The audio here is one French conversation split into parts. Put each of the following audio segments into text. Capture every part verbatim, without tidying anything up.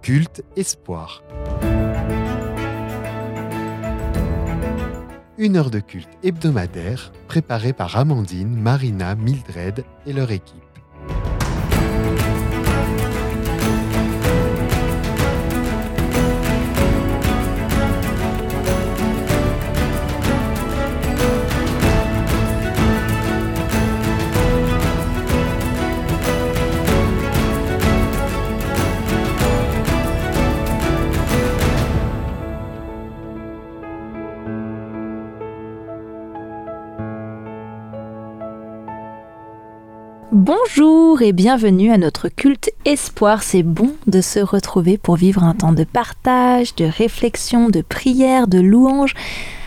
Culte Espoir. Une heure de culte hebdomadaire préparée par Amandine, Marina, Mildred et leur équipe. Bonjour et bienvenue à notre culte Espoir. C'est bon de se retrouver pour vivre un temps de partage, de réflexion, de prière, de louange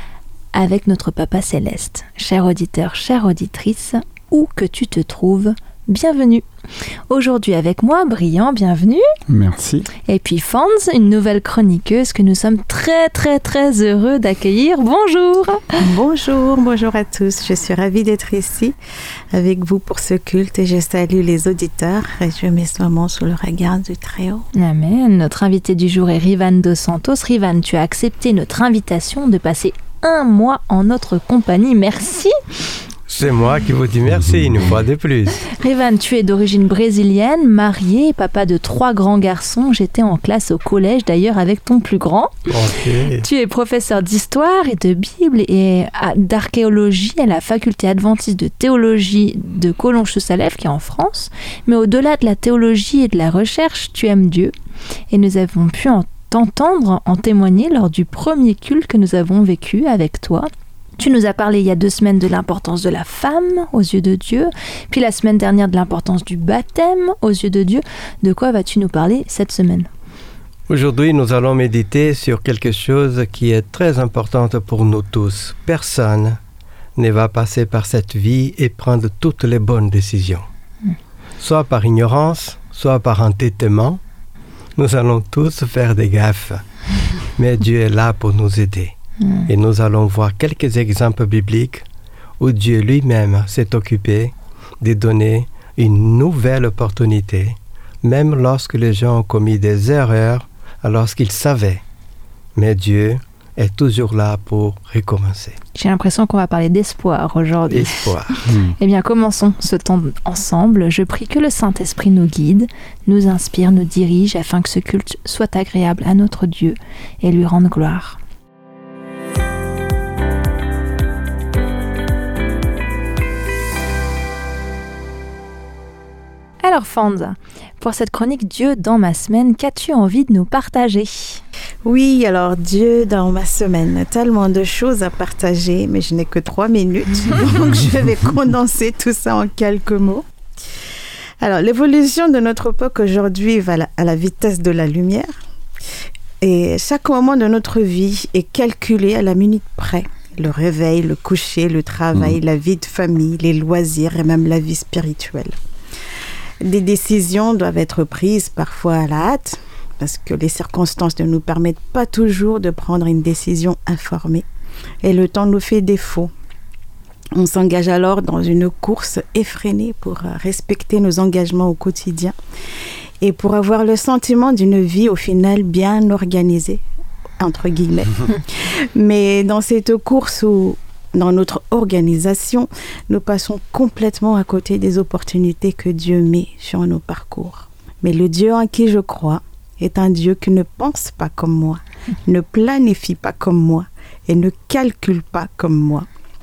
avec notre Papa Céleste. Cher auditeur, chère auditrice, où que tu te trouves, bienvenue. Aujourd'hui avec moi, Brillant, bienvenue. Merci. Et puis Fans, une nouvelle chroniqueuse que nous sommes très très très heureux d'accueillir. Bonjour. Bonjour, bonjour à tous. Je suis ravie d'être ici avec vous pour ce culte et je salue les auditeurs et je mets ce moment sous le regard du Très-Haut. Amen. Notre invité du jour est Rivan Dos Santos. Rivan, tu as accepté notre invitation de passer un mois en notre compagnie. Merci. C'est moi qui vous dis merci une fois de plus. Rivan, tu es d'origine brésilienne, marié, papa de trois grands garçons. J'étais en classe au collège d'ailleurs avec ton plus grand. Okay. Tu es professeur d'histoire et de Bible et d'archéologie à la faculté adventiste de théologie de Collonges-sur-Salève qui est en France. Mais au-delà de la théologie et de la recherche, tu aimes Dieu. Et nous avons pu en t'entendre en témoigner lors du premier culte que nous avons vécu avec toi. Tu nous as parlé il y a deux semaines de l'importance de la femme aux yeux de Dieu, puis la semaine dernière de l'importance du baptême aux yeux de Dieu. De quoi vas-tu nous parler cette semaine ? Aujourd'hui, nous allons méditer sur quelque chose qui est très important pour nous tous. Personne ne va passer par cette vie et prendre toutes les bonnes décisions. Mmh. Soit par ignorance, soit par entêtement. Nous allons tous faire des gaffes, mais Dieu est là pour nous aider. Et nous allons voir quelques exemples bibliques où Dieu lui-même s'est occupé de donner une nouvelle opportunité, même lorsque les gens ont commis des erreurs, alors qu'ils savaient. Mais Dieu est toujours là pour recommencer. J'ai l'impression qu'on va parler d'espoir aujourd'hui. Espoir. Eh bien, commençons ce temps ensemble. Je prie que le Saint-Esprit nous guide, nous inspire, nous dirige, afin que ce culte soit agréable à notre Dieu et lui rende gloire. Alors Fanza, pour cette chronique Dieu dans ma semaine, qu'as-tu envie de nous partager ? Oui, alors Dieu dans ma semaine, tellement de choses à partager, mais je n'ai que trois minutes, donc je vais condenser tout ça en quelques mots. Alors, l'évolution de notre époque aujourd'hui va à la vitesse de la lumière, et chaque moment de notre vie est calculé à la minute près. Le réveil, le coucher, le travail, mmh. la vie de famille, les loisirs et même la vie spirituelle. Des décisions doivent être prises parfois à la hâte parce que les circonstances ne nous permettent pas toujours de prendre une décision informée et le temps nous fait défaut. On s'engage alors dans une course effrénée pour respecter nos engagements au quotidien et pour avoir le sentiment d'une vie au final bien organisée, entre guillemets. Mais dans cette course où dans notre organisation, nous passons complètement à côté des opportunités que Dieu met sur nos parcours. Mais le Dieu en qui je crois est un Dieu qui ne pense pas comme moi, ne planifie pas comme moi et ne calcule pas comme moi.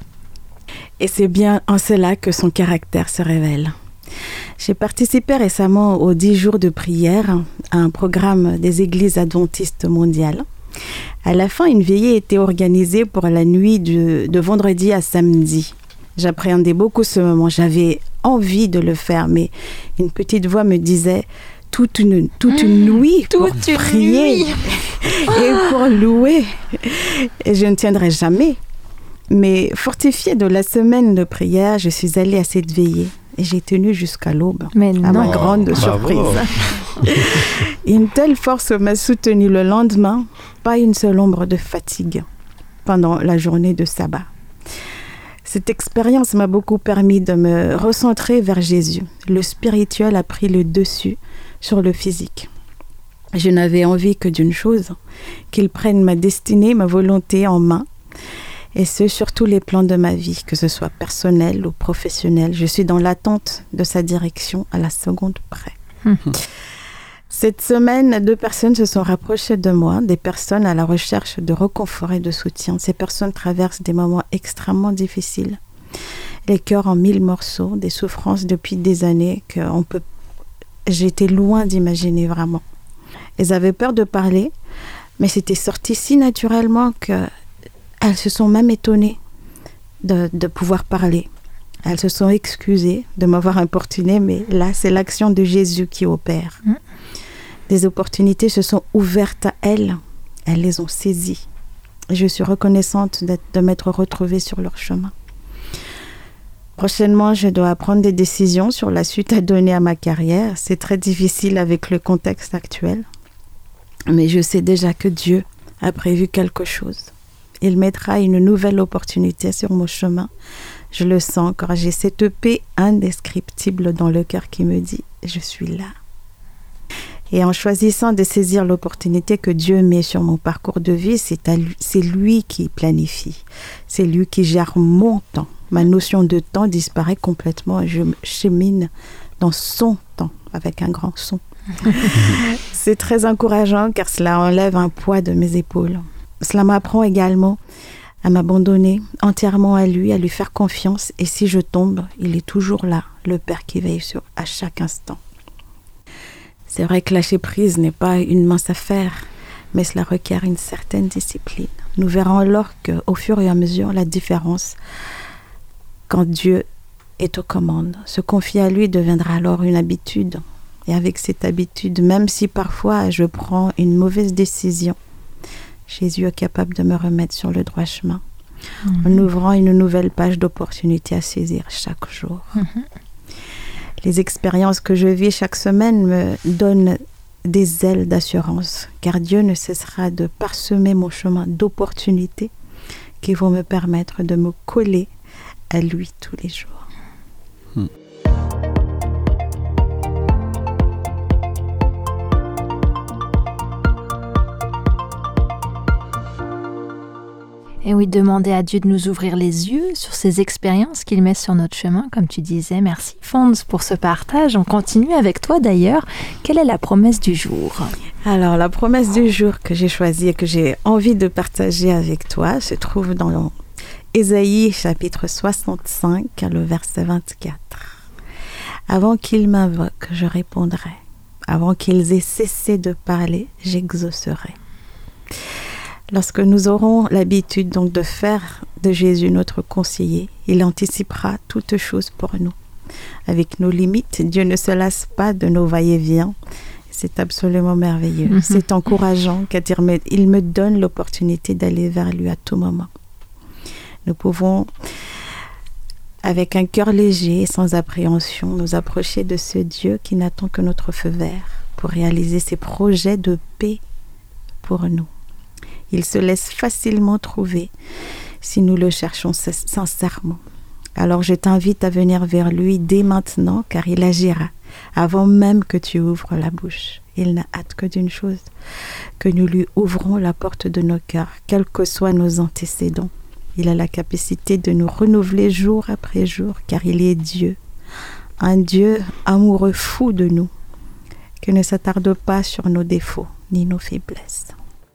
Et c'est bien en cela que son caractère se révèle. J'ai participé récemment aux dix jours de prière à un programme des églises adventistes mondiales. À la fin, une veillée était organisée pour la nuit de, de vendredi à samedi. J'appréhendais beaucoup ce moment. J'avais envie de le faire, mais une petite voix me disait toute une, toute une nuit toute pour une prier nuit. et pour louer. Et je ne tiendrai jamais. Mais fortifiée de la semaine de prière, je suis allée à cette veillée. Et j'ai tenu jusqu'à l'aube, mais à non. ma grande Bravo. surprise. Une telle force m'a soutenue le lendemain, pas une seule ombre de fatigue pendant la journée de sabbat. Cette expérience m'a beaucoup permis de me recentrer vers Jésus. Le spirituel a pris le dessus sur le physique. Je n'avais envie que d'une chose, qu'il prenne ma destinée, ma volonté en main, et ce, sur tous les plans de ma vie, que ce soit personnel ou professionnel. Je suis dans l'attente de sa direction à la seconde près. Mmh. Cette semaine, deux personnes se sont rapprochées de moi, des personnes à la recherche de réconfort et de soutien. Ces personnes traversent des moments extrêmement difficiles, les cœurs en mille morceaux, des souffrances depuis des années que on peut... j'étais loin d'imaginer vraiment. Elles avaient peur de parler, mais c'était sorti si naturellement qu'elles se sont même étonnées de, de pouvoir parler. Elles se sont excusées de m'avoir importunée, mais là, c'est l'action de Jésus qui opère. Mmh. Des opportunités se sont ouvertes à elles. Elles les ont saisies. Et je suis reconnaissante d'être, de m'être retrouvée sur leur chemin. Prochainement, je dois prendre des décisions sur la suite à donner à ma carrière. C'est très difficile avec le contexte actuel. Mais je sais déjà que Dieu a prévu quelque chose. Il mettra une nouvelle opportunité sur mon chemin. Je le sens car j'ai cette paix indescriptible dans le cœur qui me dit « Je suis là ». Et en choisissant de saisir l'opportunité que Dieu met sur mon parcours de vie, c'est, à lui, c'est lui qui planifie. C'est lui qui gère mon temps. Ma notion de temps disparaît complètement et je chemine dans son temps, avec un grand son. C'est très encourageant car cela enlève un poids de mes épaules. Cela m'apprend également à m'abandonner entièrement à lui, à lui faire confiance. Et si je tombe, il est toujours là, le Père qui veille sur, à chaque instant. C'est vrai que lâcher prise n'est pas une mince affaire, mais cela requiert une certaine discipline. Nous verrons alors qu'au fur et à mesure, la différence, quand Dieu est aux commandes, se confier à lui deviendra alors une habitude. Et avec cette habitude, même si parfois je prends une mauvaise décision, Jésus est capable de me remettre sur le droit chemin, mmh. en ouvrant une nouvelle page d'opportunités à saisir chaque jour. Mmh. Les expériences que je vis chaque semaine me donnent des ailes d'assurance, car Dieu ne cessera de parsemer mon chemin d'opportunités qui vont me permettre de me coller à lui tous les jours. Mmh. Et oui, demander à Dieu de nous ouvrir les yeux sur ces expériences qu'il met sur notre chemin, comme tu disais. Merci Fonds pour ce partage. On continue avec toi d'ailleurs. Quelle est la promesse du jour ? Alors, la promesse du jour que j'ai choisie et que j'ai envie de partager avec toi se trouve dans Ésaïe chapitre soixante-cinq, le verset vingt-quatre. Avant qu'ils m'invoquent, je répondrai. Avant qu'ils aient cessé de parler, j'exaucerai. Lorsque nous aurons l'habitude donc de faire de Jésus notre conseiller, il anticipera toutes choses pour nous. Avec nos limites, Dieu ne se lasse pas de nos va-et-vient. C'est absolument merveilleux. Mm-hmm. C'est encourageant car il me donne l'opportunité d'aller vers lui à tout moment. Nous pouvons, avec un cœur léger et sans appréhension, nous approcher de ce Dieu qui n'attend que notre feu vert pour réaliser ses projets de paix pour nous. Il se laisse facilement trouver si nous le cherchons sincèrement. Alors je t'invite à venir vers lui dès maintenant car il agira avant même que tu ouvres la bouche. Il n'a hâte que d'une chose, que nous lui ouvrons la porte de nos cœurs, quels que soient nos antécédents. Il a la capacité de nous renouveler jour après jour car il est Dieu, un Dieu amoureux fou de nous, qui ne s'attarde pas sur nos défauts ni nos faiblesses.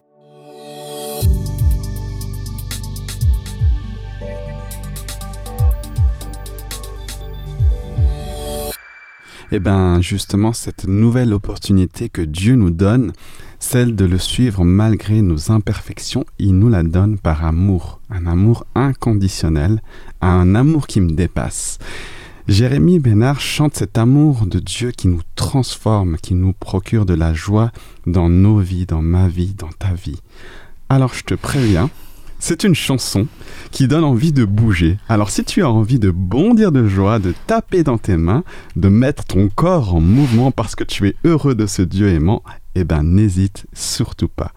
Eh bien, justement, cette nouvelle opportunité que Dieu nous donne, celle de le suivre malgré nos imperfections, il nous la donne par amour, un amour inconditionnel, un amour qui me dépasse. Jérémie Bénard chante cet amour de Dieu qui nous transforme, qui nous procure de la joie dans nos vies, dans ma vie, dans ta vie. Alors je te préviens, c'est une chanson qui donne envie de bouger. Alors si tu as envie de bondir de joie, de taper dans tes mains, de mettre ton corps en mouvement parce que tu es heureux de ce Dieu aimant, eh ben n'hésite surtout pas.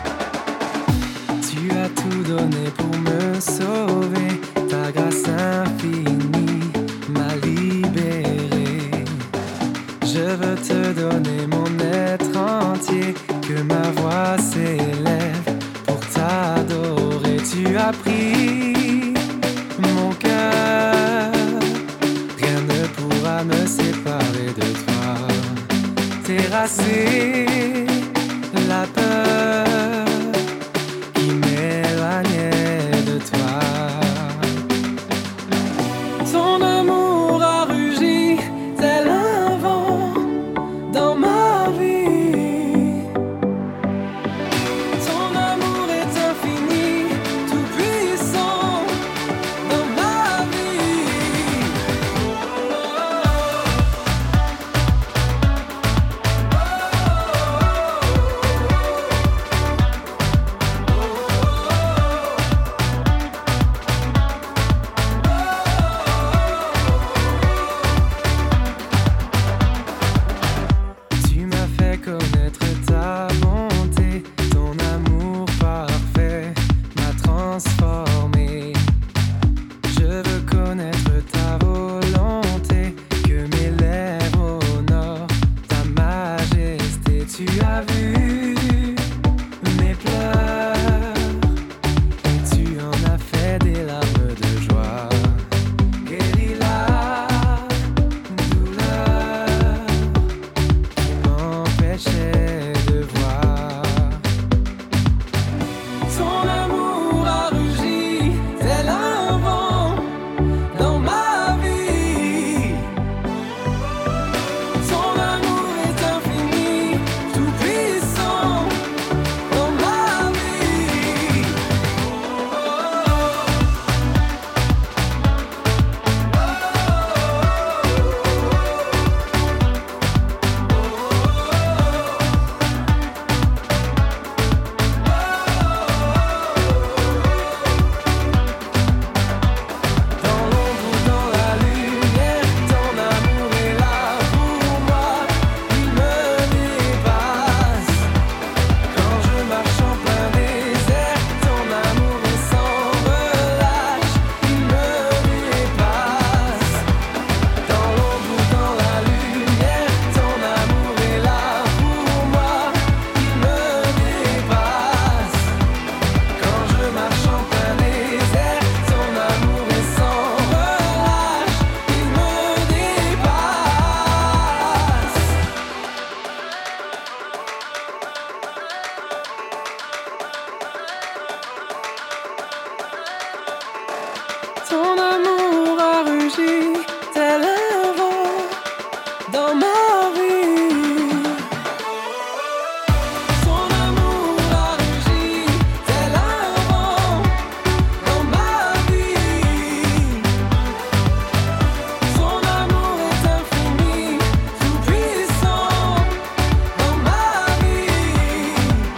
Tu as tout donné pour me sauver, ta grâce infinie effacer la peur qui m'éloignait de toi. Ton amour a rugi tel un vent dans ma vie. Ton amour est infini, tout puissant dans ma vie. Tu m'as fait connaître ta bonté, ton amour parfait m'a transformé. Je veux connaître ta volonté, que mes lèvres honorent ta majesté. Tu as vu mes pleurs et tu en as fait des larmes de joie. Guéris la douleur qui m'empêchait de voir. Ton amour a rugi tel un vent dans ma vie. Ton amour est infini, tout puissant dans ma vie. Dans l'ombre ou dans la lumière, ton amour est là pour moi. Il me dépasse. Quand je marche en plein désert, ton amour est sans relâche. Il me dépasse. Dans l'ombre ou dans la lumière, ton amour est là pour moi. Il me dépasse. Quand je marche en plein désert, ton amour est sans relâche. Il me dépasse. Ton amour a rugi tel un vent dans ma vie. Ton amour a rugi tel un vent dans ma vie. Ton amour est infini, tout puissant dans ma vie.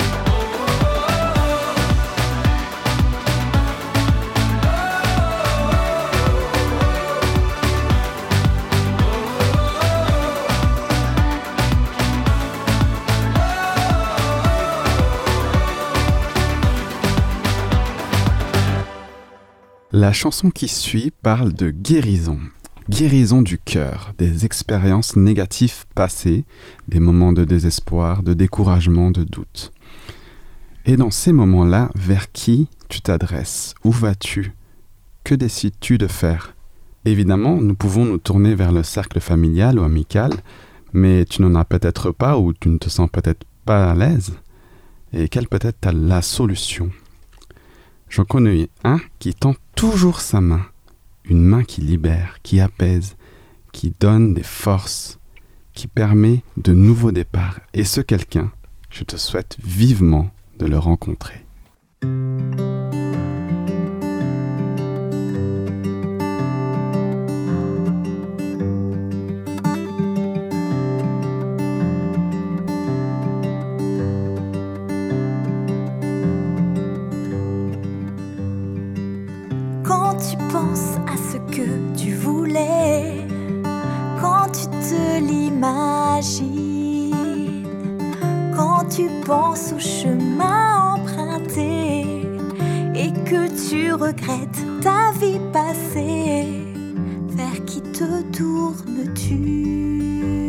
La chanson qui suit parle de guérison. Guérison du cœur, des expériences négatives passées, des moments de désespoir, de découragement, de doute. Et dans ces moments-là, vers qui tu t'adresses? Où vas-tu? Que décides-tu de faire? Évidemment, nous pouvons nous tourner vers le cercle familial ou amical, mais tu n'en as peut-être pas ou tu ne te sens peut-être pas à l'aise. Et quelle peut être la solution? J'en connais un qui tend toujours sa main, une main qui libère, qui apaise, qui donne des forces, qui permet de nouveaux départs. Et ce quelqu'un, je te souhaite vivement de le rencontrer. Quand tu penses à ce que tu voulais, quand tu te l'imagines, quand tu penses au chemin emprunté et que tu regrettes ta vie passée, vers qui te tournes-tu?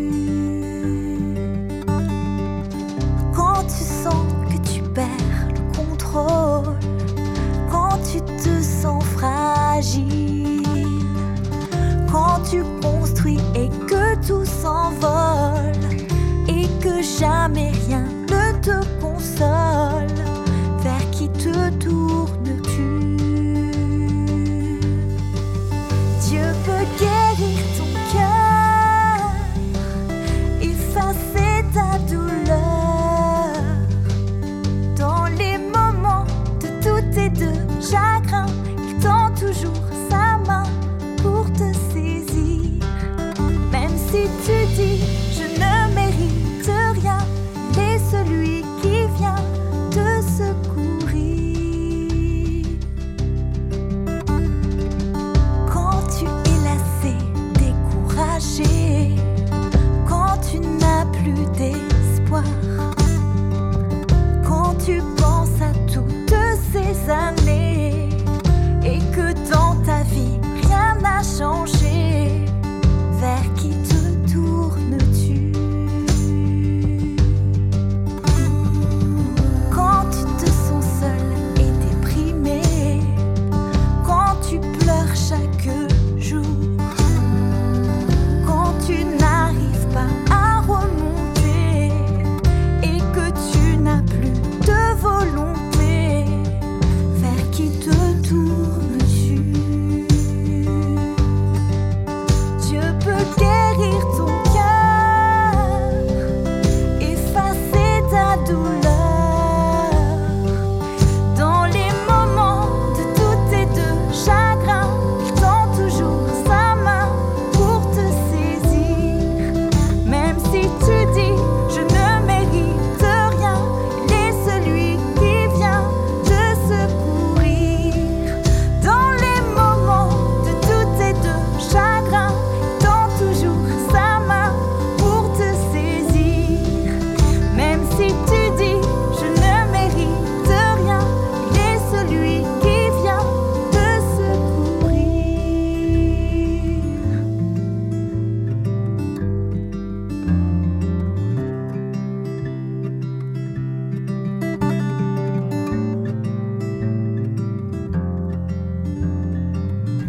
Quand tu sens que tu perds le contrôle, quand tu te sens fragile, quand tu construis et que tout s'envole et que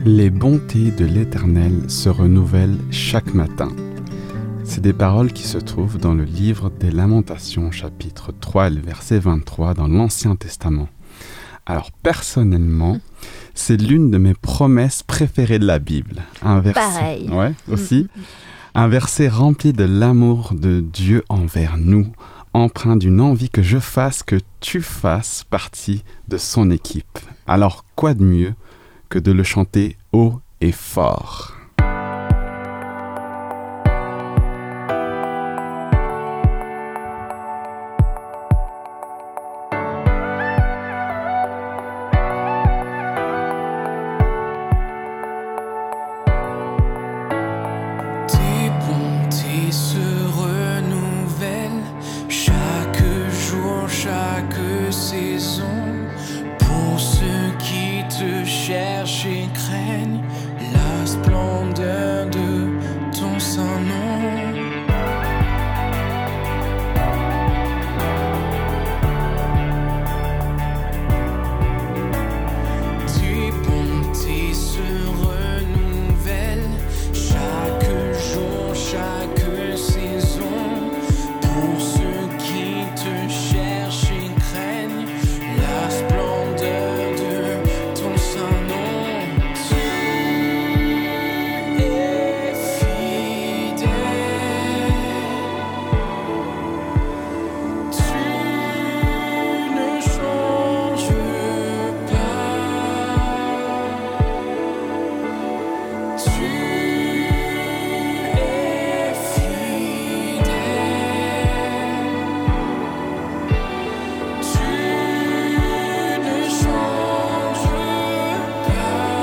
Les bontés de l'Éternel se renouvellent chaque matin. C'est des paroles qui se trouvent dans le livre des Lamentations, chapitre trois, verset vingt-trois, dans l'Ancien Testament. Alors, personnellement, c'est l'une de mes promesses préférées de la Bible. Un verset, Pareil. Ouais, aussi. Un verset rempli de l'amour de Dieu envers nous, empreint d'une envie que je fasse, que tu fasses partie de son équipe. Alors, quoi de mieux que de le chanter haut et fort. Tes bontés se renouvellent chaque jour, chaque saison. Pour ceux qui te cherchent et craignent la splendeur de ton Saint-Nom. Tes bontés se renouvellent chaque jour, chaque saison. Pour ceux qui te cherchent et craignent la splendeur de ton Saint-Nom. Tu es fidèle. Tu ne changes pas. Tu es fidèle. Tu ne changes pas.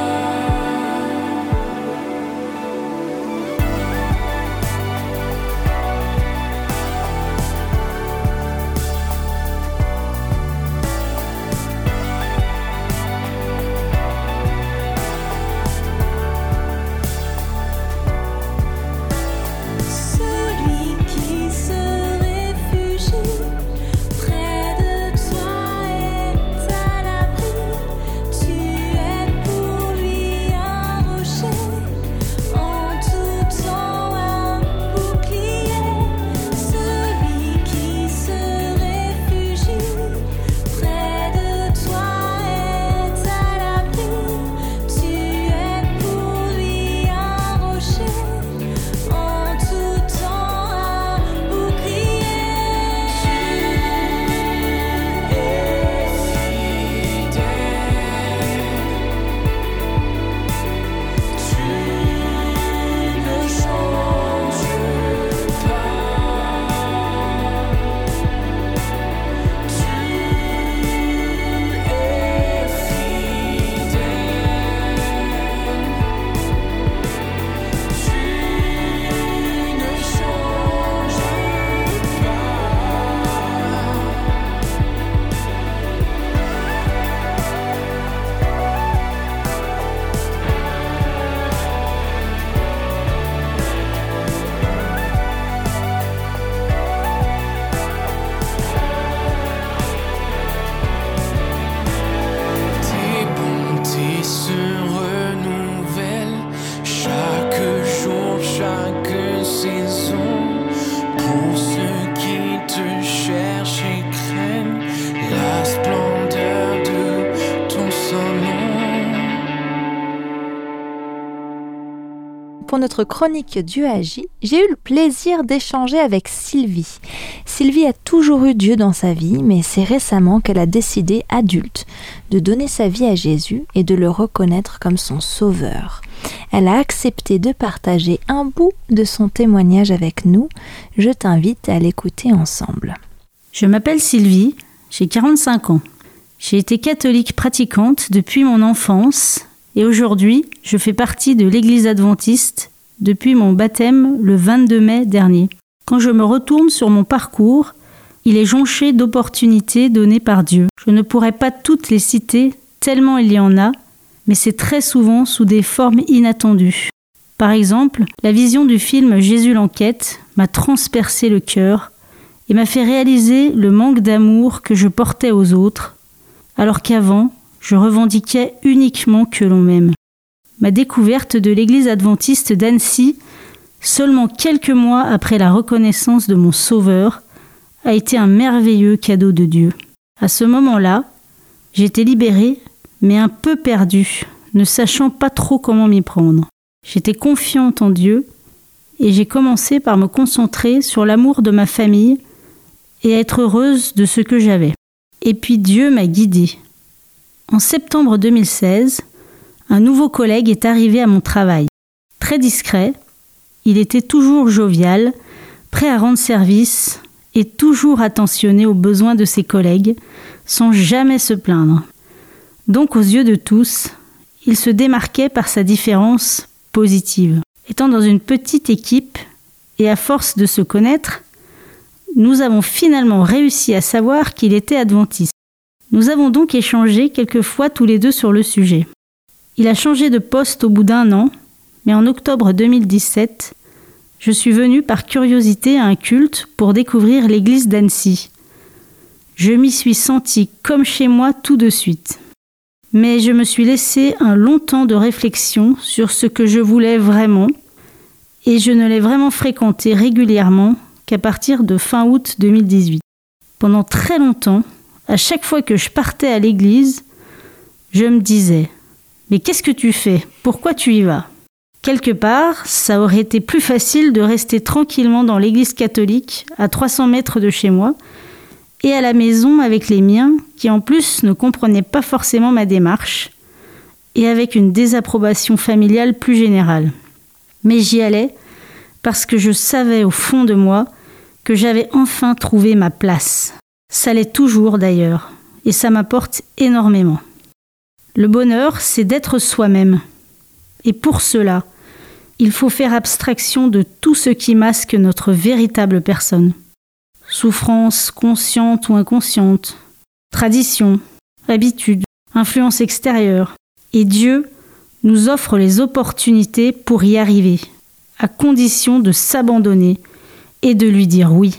Celui qui se réfugie près de toi est à l'abri. Tu es pour lui un rocher, en tout temps un bouclier. Celui qui se réfugie près de toi est à l'abri. Tu es pour lui un rocher, en tout temps un bouclier. Tu es fidèle. Tu ne changes pas. Tu es fidèle. Tu ne changes pas. Tes bontés se renouvellent chaque jour, chaque saison. Pour ceux qui te cherchent et craignent la splendeur de ton Saint-Nom. Pour notre chronique Dieu agit, j'ai eu le plaisir d'échanger avec Sylvie. Sylvie a toujours eu Dieu dans sa vie, mais c'est récemment qu'elle a décidé, adulte, de donner sa vie à Jésus et de le reconnaître comme son sauveur. Elle a accepté de partager un bout de son témoignage avec nous. Je t'invite à l'écouter ensemble. Je m'appelle Sylvie, j'ai quarante-cinq ans. J'ai été catholique pratiquante depuis mon enfance et aujourd'hui, je fais partie de l'Église adventiste depuis mon baptême le vingt-deux mai dernier. Quand je me retourne sur mon parcours, il est jonché d'opportunités données par Dieu. Je ne pourrais pas toutes les citer tellement il y en a, mais c'est très souvent sous des formes inattendues. Par exemple, la vision du film Jésus l'enquête m'a transpercé le cœur et m'a fait réaliser le manque d'amour que je portais aux autres, alors qu'avant, je revendiquais uniquement que l'on m'aime. ma découverte de l'église adventiste d'Annecy, seulement quelques mois après la reconnaissance de mon Sauveur, a été un merveilleux cadeau de Dieu. À ce moment-là, j'étais libérée, mais un peu perdue, ne sachant pas trop comment m'y prendre. J'étais confiante en Dieu et j'ai commencé par me concentrer sur l'amour de ma famille et à être heureuse de ce que j'avais. Et puis Dieu m'a guidée. En septembre deux mille seize, un nouveau collègue est arrivé à mon travail. Très discret, il était toujours jovial, prêt à rendre service et toujours attentionné aux besoins de ses collègues, sans jamais se plaindre. Donc aux yeux de tous, il se démarquait par sa différence positive. Étant dans une petite équipe et à force de se connaître, nous avons finalement réussi à savoir qu'il était adventiste. Nous avons donc échangé quelques fois tous les deux sur le sujet. Il a changé de poste au bout d'un an, mais en octobre deux mille dix-sept, je suis venue par curiosité à un culte pour découvrir l'église d'Annecy. Je m'y suis sentie comme chez moi tout de suite. Mais je me suis laissé un long temps de réflexion sur ce que je voulais vraiment, et je ne l'ai vraiment fréquenté régulièrement qu'à partir de fin août deux mille dix-huit. Pendant très longtemps, à chaque fois que je partais à l'église, je me disais « Mais qu'est-ce que tu fais ? Pourquoi tu y vas ?» Quelque part, ça aurait été plus facile de rester tranquillement dans l'église catholique, à trois cents mètres de chez moi, et à la maison avec les miens, qui en plus ne comprenaient pas forcément ma démarche, et avec une désapprobation familiale plus générale. Mais j'y allais parce que je savais au fond de moi que j'avais enfin trouvé ma place. Ça l'est toujours d'ailleurs, et ça m'apporte énormément. Le bonheur, c'est d'être soi-même. Et pour cela, il faut faire abstraction de tout ce qui masque notre véritable personne. Souffrance consciente ou inconsciente, tradition, habitude, influence extérieure. Et Dieu nous offre les opportunités pour y arriver, à condition de s'abandonner et de lui dire oui.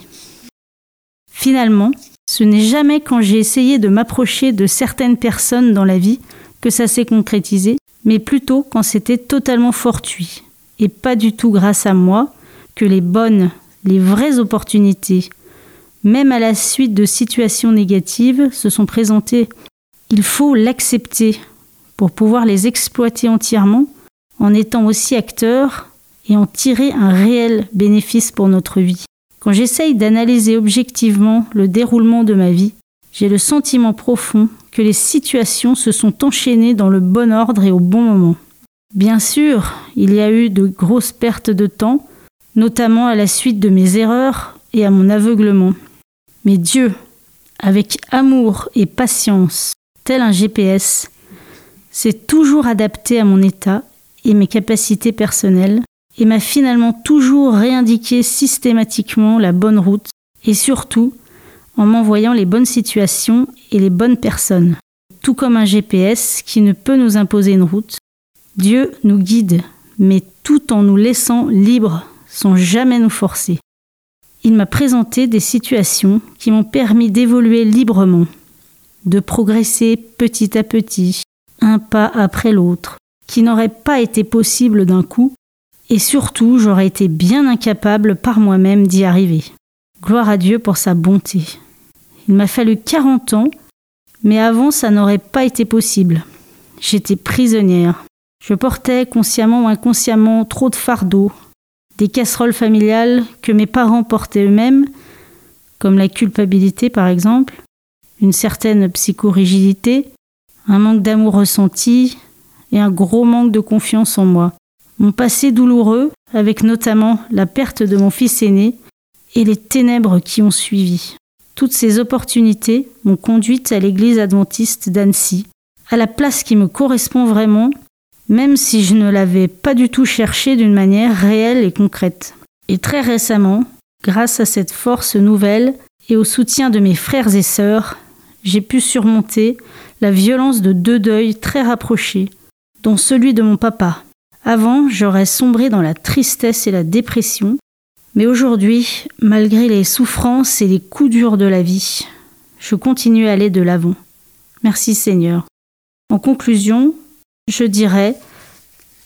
Finalement, ce n'est jamais quand j'ai essayé de m'approcher de certaines personnes dans la vie que ça s'est concrétisé, mais plutôt quand c'était totalement fortuit, et pas du tout grâce à moi, que les bonnes, les vraies opportunités, même à la suite de situations négatives, se sont présentées. Il faut l'accepter pour pouvoir les exploiter entièrement, en étant aussi acteur et en tirer un réel bénéfice pour notre vie. Quand j'essaye d'analyser objectivement le déroulement de ma vie, j'ai le sentiment profond que les situations se sont enchaînées dans le bon ordre et au bon moment. Bien sûr, il y a eu de grosses pertes de temps, notamment à la suite de mes erreurs et à mon aveuglement. Mais Dieu, avec amour et patience, tel un G P S, s'est toujours adapté à mon état et mes capacités personnelles et m'a finalement toujours réindiqué systématiquement la bonne route et surtout en m'envoyant les bonnes situations et les bonnes personnes. Tout comme un G P S qui ne peut nous imposer une route, Dieu nous guide, mais tout en nous laissant libres, sans jamais nous forcer. Il m'a présenté des situations qui m'ont permis d'évoluer librement, de progresser petit à petit, un pas après l'autre, qui n'aurait pas été possible d'un coup, et surtout j'aurais été bien incapable par moi-même d'y arriver. Gloire à Dieu pour sa bonté. Il m'a fallu quarante ans, mais avant ça n'aurait pas été possible. J'étais prisonnière. Je portais consciemment ou inconsciemment trop de fardeaux, des casseroles familiales que mes parents portaient eux-mêmes, comme la culpabilité par exemple, une certaine psychorigidité, un manque d'amour ressenti et un gros manque de confiance en moi. Mon passé douloureux, avec notamment la perte de mon fils aîné et les ténèbres qui ont suivi. Toutes ces opportunités m'ont conduite à l'église adventiste d'Annecy, à la place qui me correspond vraiment, même si je ne l'avais pas du tout cherchée d'une manière réelle et concrète. Et très récemment, grâce à cette force nouvelle et au soutien de mes frères et sœurs, j'ai pu surmonter la violence de deux deuils très rapprochés, dont celui de mon papa. Avant, j'aurais sombré dans la tristesse et la dépression, mais aujourd'hui, malgré les souffrances et les coups durs de la vie, je continue à aller de l'avant. Merci Seigneur. En conclusion, je dirais,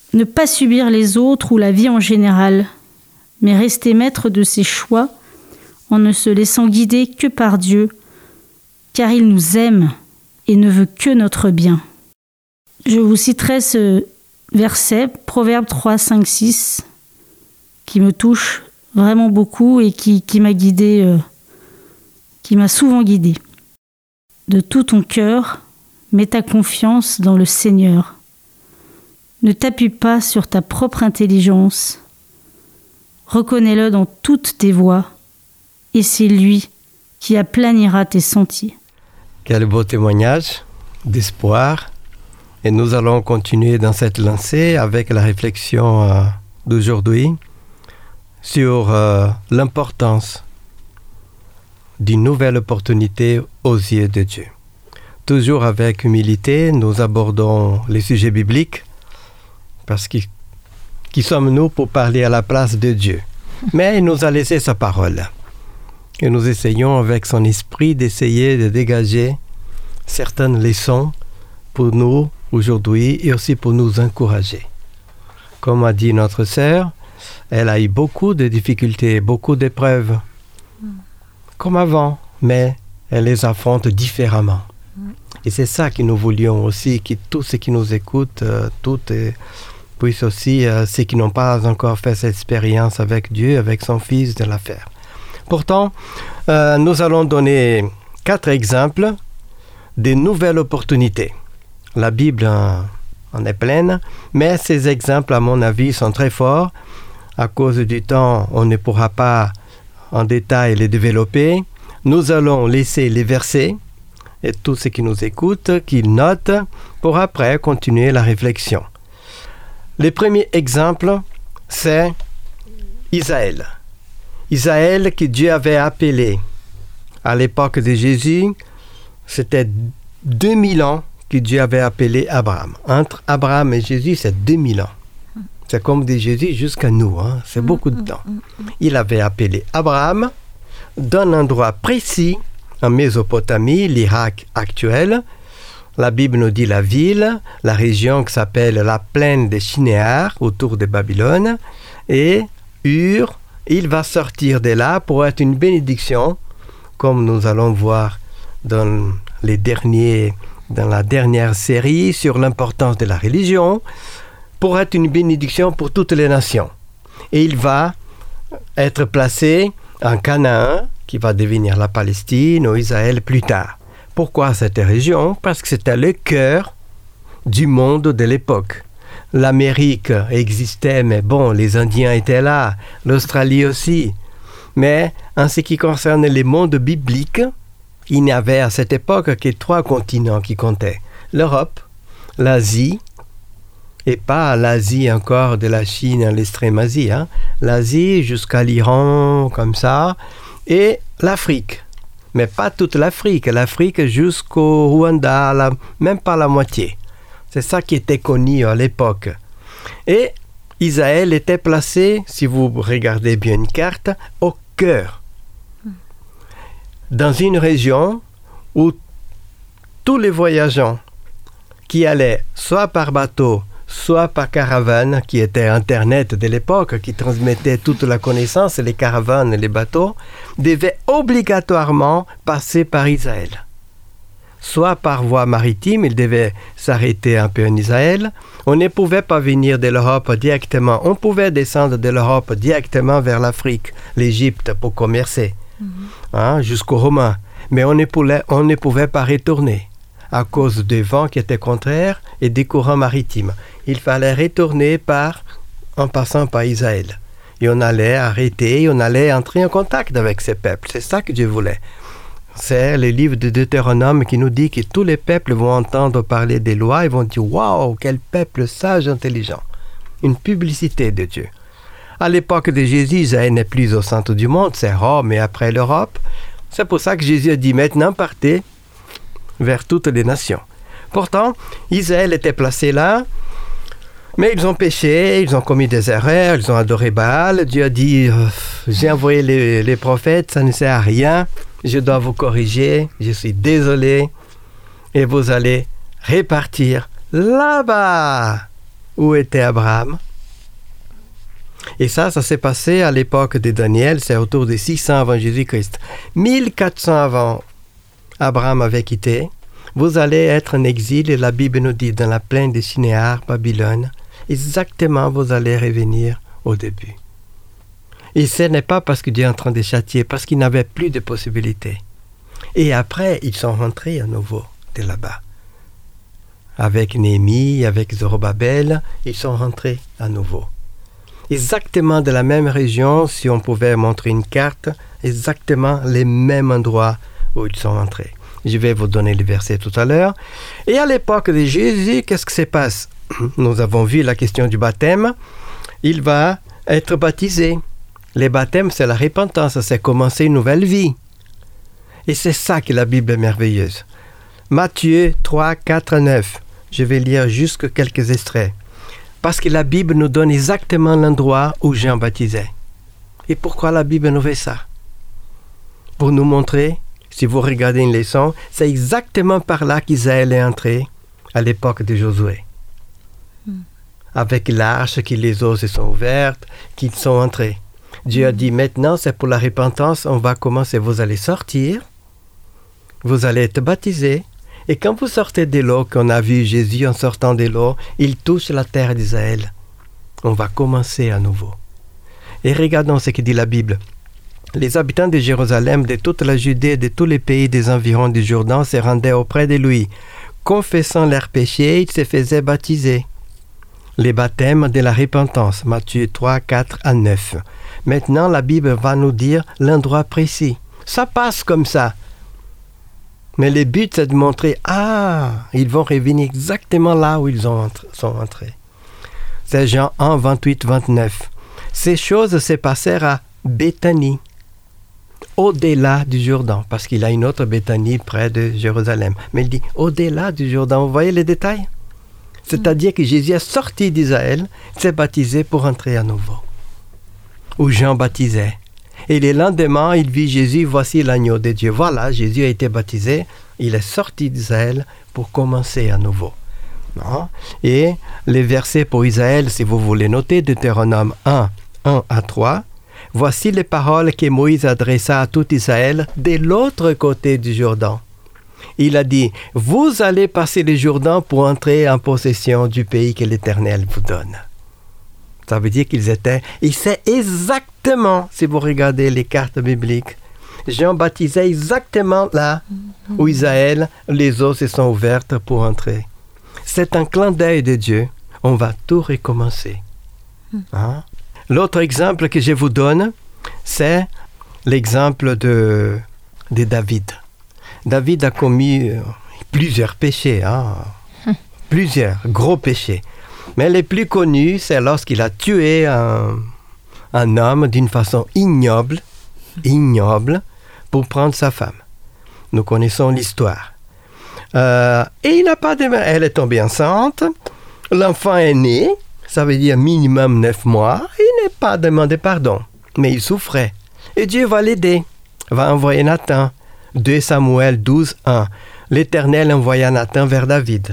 Ne pas subir les autres ou la vie en général, mais rester maître de ses choix en ne se laissant guider que par Dieu, car il nous aime et ne veut que notre bien. Je vous citerai ce verset, Proverbe trois, cinq, six, qui me touche vraiment beaucoup et qui, qui m'a guidée, euh, qui m'a souvent guidée. De tout ton cœur, mets ta confiance dans le Seigneur. Ne t'appuie pas sur ta propre intelligence. Reconnais-le dans toutes tes voies, et c'est lui qui aplanira tes sentiers. Quel beau témoignage d'espoir. Et nous allons continuer dans cette lancée avec la réflexion euh, d'aujourd'hui sur euh, l'importance d'une nouvelle opportunité aux yeux de Dieu. Toujours avec humilité, nous abordons les sujets bibliques parce que qui sommes-nous pour parler à la place de Dieu? Mais il nous a laissé sa parole. Et nous essayons avec son esprit d'essayer de dégager certaines leçons pour nous aujourd'hui et aussi pour nous encourager. Comme a dit notre sœur, elle a eu beaucoup de difficultés, beaucoup d'épreuves, mm. comme avant, mais elle les affronte différemment. Mm. Et c'est ça que nous voulions aussi, que tous ceux qui nous écoutent, euh, toutes, euh, puissent aussi, euh, ceux qui n'ont pas encore fait cette expérience avec Dieu, avec son Fils, de la faire. Pourtant, euh, nous allons donner quatre exemples de nouvelles opportunités. La Bible en, en est pleine, mais ces exemples, à mon avis, sont très forts. À cause du temps, on ne pourra pas en détail les développer. Nous allons laisser les versets et tous ceux qui nous écoutent, qu'ils notent, pour après continuer la réflexion. Le premier exemple, c'est Israël. Israël que Dieu avait appelé à l'époque de Jésus, c'était deux mille ans que Dieu avait appelé Abraham. Entre Abraham et Jésus, c'est deux mille ans. C'est comme de Jésus jusqu'à nous, hein? C'est beaucoup de temps. Il avait appelé Abraham d'un endroit précis, en Mésopotamie, l'Irak actuel. La Bible nous dit la ville, la région qui s'appelle la plaine de Shinéar, autour de Babylone, et Ur. Il va sortir de là pour être une bénédiction, comme nous allons voir dans les derniers, dans la dernière série sur l'importance de la religion, pour être une bénédiction pour toutes les nations. Et il va être placé en Canaan, qui va devenir la Palestine ou Israël plus tard. Pourquoi cette région? Parce que c'était le cœur du monde de l'époque. L'Amérique existait, mais bon, les Indiens étaient là, l'Australie aussi. Mais en ce qui concerne les mondes bibliques, il n'y avait à cette époque que trois continents qui comptaient. L'Europe, l'Asie, et pas l'Asie encore de la Chine à l'extrême Asie, hein. L'Asie jusqu'à l'Iran, comme ça, et l'Afrique. Mais pas toute l'Afrique, l'Afrique jusqu'au Rwanda, la, même pas la moitié. C'est ça qui était connu à l'époque. Et Israël était placé, si vous regardez bien une carte, au cœur. Dans une région où tous les voyageurs qui allaient soit par bateau, soit par caravane, qui était Internet de l'époque, qui transmettait toute la connaissance, les caravanes et les bateaux, devaient obligatoirement passer par Israël. Soit par voie maritime, ils devaient s'arrêter un peu en Israël. On ne pouvait pas venir de l'Europe directement. On pouvait descendre de l'Europe directement vers l'Afrique, l'Égypte, pour commercer, mm-hmm. hein, jusqu'aux Romains. Mais on ne, pouvait, on ne pouvait pas retourner à cause des vents qui étaient contraires et des courants maritimes. Il fallait retourner par, en passant par Israël. Et on allait arrêter, on allait entrer en contact avec ces peuples. C'est ça que Dieu voulait. C'est le livre de Deutéronome qui nous dit que tous les peuples vont entendre parler des lois et vont dire « Waouh, quel peuple sage, intelligent !» Une publicité de Dieu. À l'époque de Jésus, Israël n'est plus au centre du monde, c'est Rome et après l'Europe. C'est pour ça que Jésus a dit « Maintenant, partez vers toutes les nations. » Pourtant, Israël était placé là, mais ils ont péché, ils ont commis des erreurs, ils ont adoré Baal. Dieu a dit « J'ai envoyé les, les prophètes, ça ne sert à rien. Je dois vous corriger, je suis désolé. Et vous allez repartir là-bas, où était Abraham. Et ça, ça s'est passé à l'époque de Daniel, c'est autour de six cents avant Jésus-Christ. mille quatre cents avant, Abraham avait quitté. Vous allez être en exil, et la Bible nous dit, dans la plaine de Shinéar, Babylone, exactement, vous allez revenir au début. Et ce n'est pas parce que Dieu est en train de châtier, parce qu'il n'avait plus de possibilités. Et après, ils sont rentrés à nouveau de là-bas. Avec Néhémie, avec Zorobabel, ils sont rentrés à nouveau. Exactement de la même région, si on pouvait montrer une carte, exactement les mêmes endroits où ils sont entrés. Je vais vous donner les versets tout à l'heure. Et à l'époque de Jésus, qu'est-ce qui se passe? Nous avons vu la question du baptême. Il va être baptisé. Les baptêmes, c'est la repentance, c'est commencer une nouvelle vie. Et c'est ça que la Bible est merveilleuse. Matthieu trois, quatre, neuf. Je vais lire juste quelques extraits. Parce que la Bible nous donne exactement l'endroit où Jean baptisait. Et pourquoi la Bible nous fait ça? Pour nous montrer, si vous regardez une leçon, c'est exactement par là qu'Israël est entré à l'époque de Josué. Mm. Avec l'arche, que les eaux se sont ouvertes, qu'ils sont entrés. Dieu mm. a dit, maintenant c'est pour la repentance, on va commencer, vous allez sortir, vous allez être baptisés, et quand vous sortez de l'eau, qu'on a vu Jésus en sortant de l'eau, il touche la terre d'Israël. On va commencer à nouveau. Et regardons ce que dit la Bible. Les habitants de Jérusalem, de toute la Judée, de tous les pays des environs du Jourdain se rendaient auprès de lui. Confessant leurs péchés, ils se faisaient baptiser. Les baptêmes de la repentance, Matthieu trois, quatre à neuf. Maintenant, la Bible va nous dire l'endroit précis. Ça passe comme ça. Mais le but, c'est de montrer, ah, ils vont revenir exactement là où ils ont entre, sont entrés. C'est Jean un, vingt-huit, vingt-neuf. Ces choses se passèrent à Béthanie, au-delà du Jourdain, parce qu'il a une autre Béthanie près de Jérusalem. Mais il dit, au-delà du Jourdain, vous voyez les détails? C'est-à-dire que Jésus est sorti d'Israël, s'est baptisé pour entrer à nouveau. Où Jean baptisait. Et le lendemain, il vit Jésus, voici l'agneau de Dieu. Voilà, Jésus a été baptisé, il est sorti d'Israël pour commencer à nouveau. Non? Et les versets pour Israël, si vous voulez noter, Deutéronome un, un à trois, voici les paroles que Moïse adressa à tout Israël de l'autre côté du Jourdain. Il a dit, vous allez passer le Jourdain pour entrer en possession du pays que l'Éternel vous donne. Ça veut dire qu'ils étaient... Et c'est exactement, si vous regardez les cartes bibliques, Jean baptisait exactement là où Israël, les eaux se sont ouvertes pour entrer. C'est un clin d'œil de Dieu. On va tout recommencer. Hein? L'autre exemple que je vous donne, c'est l'exemple de, de David. David a commis plusieurs péchés, hein? Plusieurs gros péchés. Mais le plus connu, c'est lorsqu'il a tué un, un homme d'une façon ignoble, ignoble, pour prendre sa femme. Nous connaissons l'histoire. Euh, et il n'a pas de... Elle est tombée enceinte, l'enfant est né, ça veut dire minimum neuf mois, il n'est pas demandé pardon, mais il souffrait. Et Dieu va l'aider, va envoyer Nathan. deux Samuel douze, un. L'Éternel envoya Nathan vers David.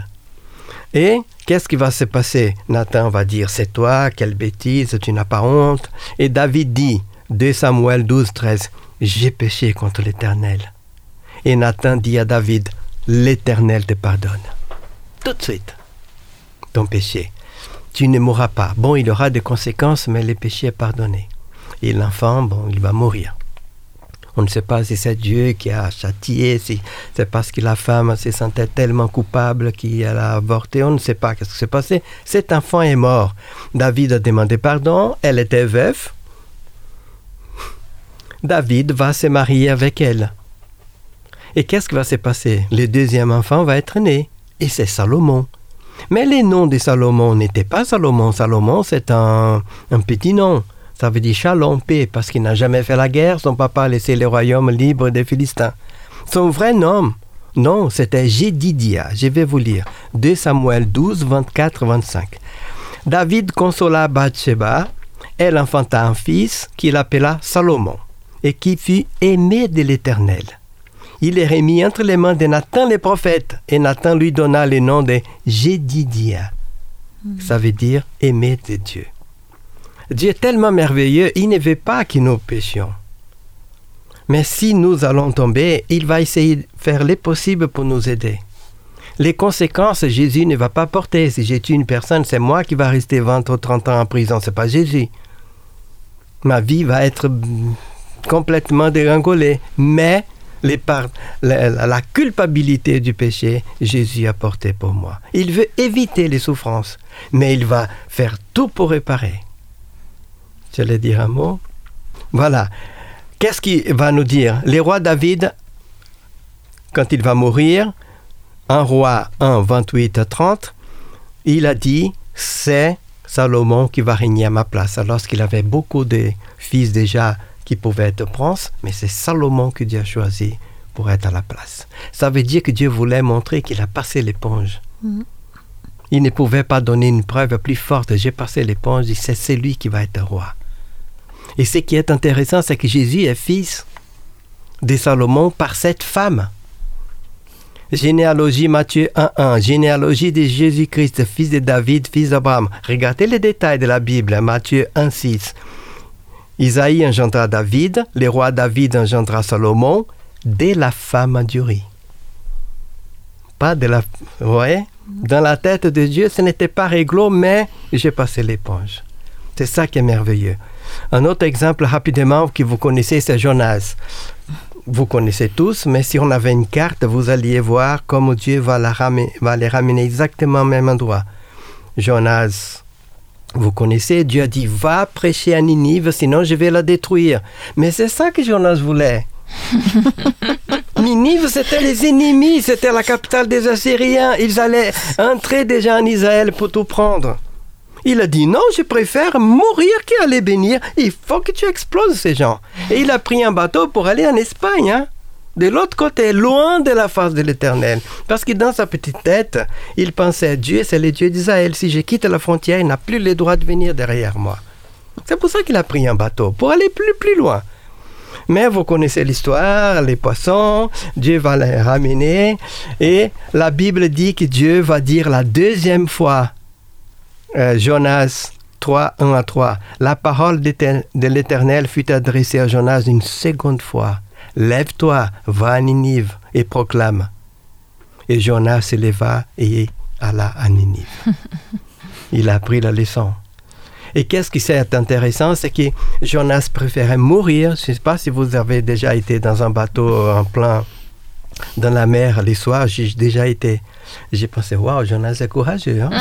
Et qu'est-ce qui va se passer? Nathan va dire, c'est toi, quelle bêtise, tu n'as pas honte. Et David dit, deux Samuel douze, treize, j'ai péché contre l'Éternel. Et Nathan dit à David, l'Éternel te pardonne. Tout de suite, ton péché. Tu ne mourras pas. Bon, il y aura des conséquences, mais le péché est pardonné. Et l'enfant, bon, il va mourir. On ne sait pas si c'est Dieu qui a châtié, si c'est parce que la femme se sentait tellement coupable qu'elle a avorté. On ne sait pas qu'est-ce qui s'est passé. Cet enfant est mort. David a demandé pardon. Elle était veuve. David va se marier avec elle. Et qu'est-ce qui va se passer? Le deuxième enfant va être né. Et c'est Salomon. Mais le nom de Salomon n'était pas Salomon. Salomon, c'est un, un petit nom. Ça veut dire Shalom, paix, parce qu'il n'a jamais fait la guerre. Son papa a laissé le royaume libre des Philistins. Son vrai nom, non, c'était Jédidia. Je vais vous lire. deux Samuel douze, vingt-quatre, vingt-cinq. David consola Bathsheba. Elle enfanta un fils qu'il appela Salomon et qui fut aimé de l'Éternel. Il est remis entre les mains de Nathan le prophète et Nathan lui donna le nom de Jédidia. Ça veut dire aimer de Dieu. Dieu est tellement merveilleux, il ne veut pas que nous péchions. Mais si nous allons tomber, il va essayer de faire le possible pour nous aider. Les conséquences, Jésus ne va pas porter. Si j'ai tué une personne, c'est moi qui va rester vingt ou trente ans en prison, c'est pas Jésus. Ma vie va être complètement dégringolée. Mais les par... la, la culpabilité du péché, Jésus a porté pour moi. Il veut éviter les souffrances, mais il va faire tout pour réparer. J'allais dire un mot. Voilà. Qu'est-ce qu'il va nous dire? Le roi David, quand il va mourir, un roi un, vingt-huit à trente, il a dit, c'est Salomon qui va régner à ma place. Alors qu'il avait beaucoup de fils déjà qui pouvaient être princes, mais c'est Salomon que Dieu a choisi pour être à la place. Ça veut dire que Dieu voulait montrer qu'il a passé l'éponge. Mm. Il ne pouvait pas donner une preuve plus forte. J'ai passé l'éponge, c'est celui qui va être roi. Et ce qui est intéressant, c'est que Jésus est fils de Salomon par cette femme. Généalogie Matthieu un un, généalogie de Jésus-Christ, fils de David, fils d'Abraham. Regardez les détails de la Bible, Matthieu un six. Isaïe engendra David, le roi David engendra Salomon, de la femme d'Uri. Pas de la... Vous voyez? Dans la tête de Dieu, ce n'était pas réglo, mais j'ai passé l'éponge. C'est ça qui est merveilleux. Un autre exemple rapidement que vous connaissez, c'est Jonas. Vous connaissez tous, mais si on avait une carte, vous alliez voir comment Dieu va, la ramener, va les ramener exactement au même endroit. Jonas, vous connaissez, Dieu a dit, va prêcher à Ninive, sinon je vais la détruire. Mais c'est ça que Jonas voulait. Ninive, c'était les ennemis, c'était la capitale des Assyriens. Ils allaient entrer déjà en Israël pour tout prendre. Il a dit non, je préfère mourir qu'aller bénir. Il faut que tu exploses ces gens. Et il a pris un bateau pour aller en Espagne, hein, de l'autre côté, loin de la face de l'Éternel. Parce que dans sa petite tête, il pensait, Dieu, c'est le Dieu d'Israël. Si je quitte la frontière, il n'a plus le droit de venir derrière moi. C'est pour ça qu'il a pris un bateau, pour aller plus, plus loin. Mais vous connaissez l'histoire, les poissons, Dieu va les ramener. Et la Bible dit que Dieu va dire la deuxième fois, Euh, Jonas trois, un à trois. La parole de l'Éternel fut adressée à Jonas une seconde fois. Lève-toi, va à Ninive et proclame. Et Jonas se leva et alla à Ninive. Il a appris la leçon. Et qu'est-ce qui est intéressant, c'est que Jonas préférait mourir. Je ne sais pas si vous avez déjà été dans un bateau en plein dans la mer les soirs, j'ai déjà été. J'ai pensé, waouh, Jonas est courageux. Hein?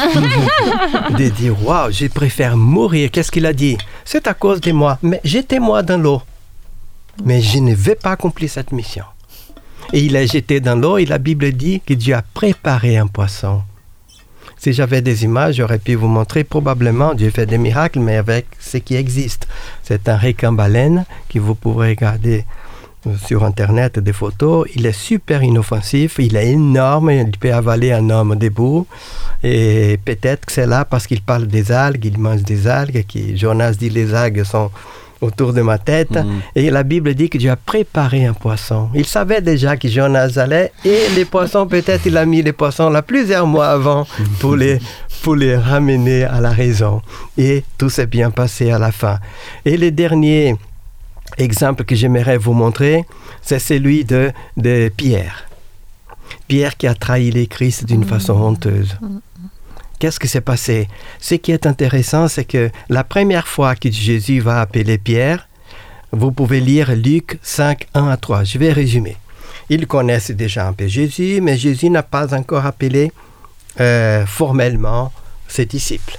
De dire, waouh, je préfère mourir. Qu'est-ce qu'il a dit? C'est à cause de moi. Mais jetez-moi dans l'eau. Mais je ne vais pas accomplir cette mission. Et il est jeté dans l'eau et la Bible dit que Dieu a préparé un poisson. Si j'avais des images, j'aurais pu vous montrer probablement, Dieu fait des miracles, mais avec ce qui existe. C'est un requin-baleine que vous pourrez regarder sur Internet des photos. Il est super inoffensif, il est énorme, il peut avaler un homme debout. Et peut-être que c'est là parce qu'il parle des algues, il mange des algues, que Jonas dit les algues sont autour de ma tête. Mm. Et la Bible dit que Dieu a préparé un poisson. Il savait déjà que Jonas allait et les poissons, peut-être il a mis les poissons là plusieurs mois avant pour les, pour les ramener à la raison. Et tout s'est bien passé à la fin. Et le dernier exemple que j'aimerais vous montrer, c'est celui de, de Pierre. Pierre qui a trahi le Christ d'une façon honteuse. Qu'est-ce qui s'est passé? Ce qui est intéressant, c'est que la première fois que Jésus va appeler Pierre, vous pouvez lire Luc cinq, un à trois. Je vais résumer. Ils connaissent déjà un peu Jésus, mais Jésus n'a pas encore appelé euh, formellement ses disciples.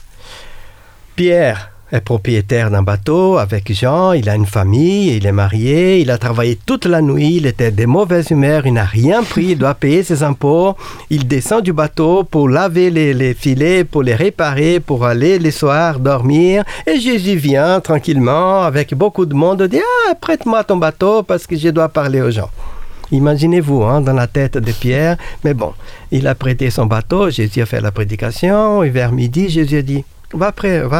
Pierre est propriétaire d'un bateau avec Jean, il a une famille, il est marié, il a travaillé toute la nuit, il était de mauvaise humeur, il n'a rien pris, il doit payer ses impôts, il descend du bateau pour laver les, les filets, pour les réparer, pour aller les soirs dormir, et Jésus vient tranquillement avec beaucoup de monde, dit « Ah, prête-moi ton bateau parce que je dois parler aux gens ». Imaginez-vous, hein, dans la tête de Pierre, mais bon, il a prêté son bateau, Jésus a fait la prédication, et vers midi, Jésus a dit « Va près, va... »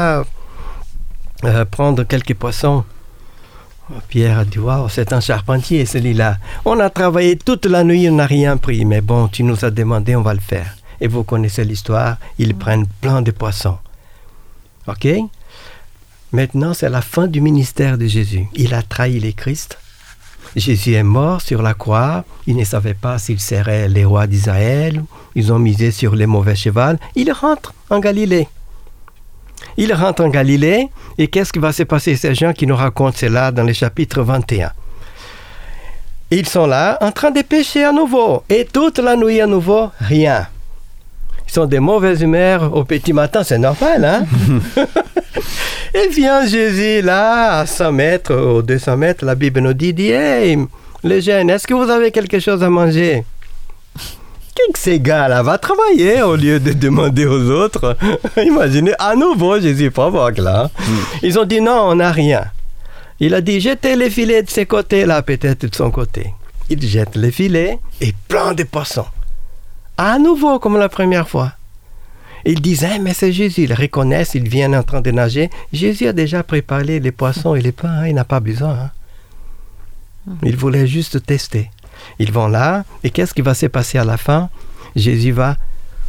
Euh, prendre quelques poissons. Pierre a dit, waouh, c'est un charpentier celui-là. On a travaillé toute la nuit, on n'a rien pris, mais bon, tu nous as demandé, on va le faire. Et vous connaissez l'histoire, ils prennent plein de poissons. OK? Maintenant, c'est la fin du ministère de Jésus. Il a trahi les Christ. Jésus est mort sur la croix. Ils ne savaient pas s'il serait les rois d'Israël. Ils ont misé sur les mauvais chevaux. Il rentre en Galilée. Il rentre en Galilée. Et qu'est-ce qui va se passer? Ces gens qui nous racontent cela dans le chapitre vingt et un. Ils sont là en train de pêcher à nouveau. Et toute la nuit à nouveau, rien. Ils sont de mauvaises humeurs au petit matin, c'est normal, hein? Et vient Jésus là, à cent mètres, ou deux cents mètres, la Bible nous dit, dit, hey, les jeunes, est-ce que vous avez quelque chose à manger? Qu'est-ce que ces gars-là va travailler au lieu de demander aux autres? Imaginez, à nouveau, Jésus provoque là. Ils ont dit, non, on n'a rien. Il a dit, jetez les filets de ce côté-là, peut-être de son côté. Il jette les filets et plein de poissons. À nouveau, comme la première fois. Ils disent, hey, mais c'est Jésus. Ils reconnaissent, ils viennent en train de nager. Jésus a déjà préparé les poissons et les pains. Hein, il n'a pas besoin. Hein. Il voulait juste tester. Ils vont là. Et qu'est-ce qui va se passer à la fin? Jésus va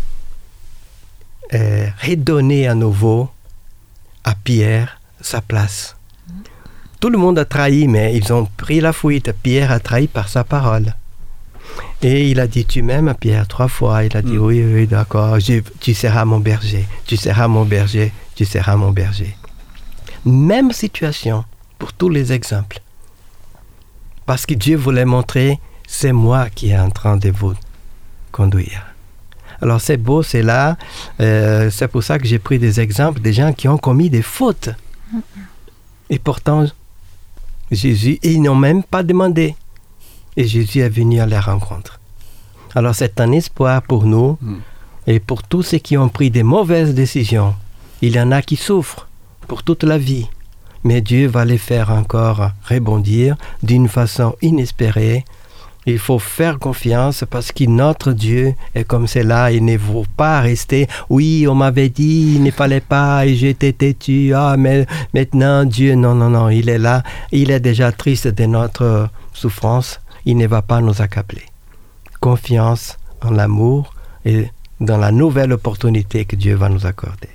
euh, redonner à nouveau à Pierre sa place. Tout le monde a trahi, mais ils ont pris la fuite. Pierre a trahi par sa parole. Et il a dit, tu m'aimes, Pierre, trois fois. Il a dit, mm. oui, oui, d'accord, je, tu seras mon berger, tu seras mon berger, tu seras mon berger. Même situation pour tous les exemples. Parce que Dieu voulait montrer, c'est moi qui est en train de vous conduire. Alors c'est beau, c'est là. Euh, c'est pour ça que j'ai pris des exemples des gens qui ont commis des fautes. Mm. Et pourtant, Jésus, ils n'ont même pas demandé. Et Jésus est venu à la rencontre. Alors c'est un espoir pour nous mm. et pour tous ceux qui ont pris des mauvaises décisions. Il y en a qui souffrent pour toute la vie. Mais Dieu va les faire encore rebondir d'une façon inespérée. Il faut faire confiance parce que notre Dieu est comme cela. Il ne faut pas rester, oui, on m'avait dit, il ne fallait pas et j'étais têtu. Ah, mais maintenant Dieu, non, non, non, il est là. Il est déjà triste de notre souffrance. Il ne va pas nous accabler. Confiance en l'amour et dans la nouvelle opportunité que Dieu va nous accorder.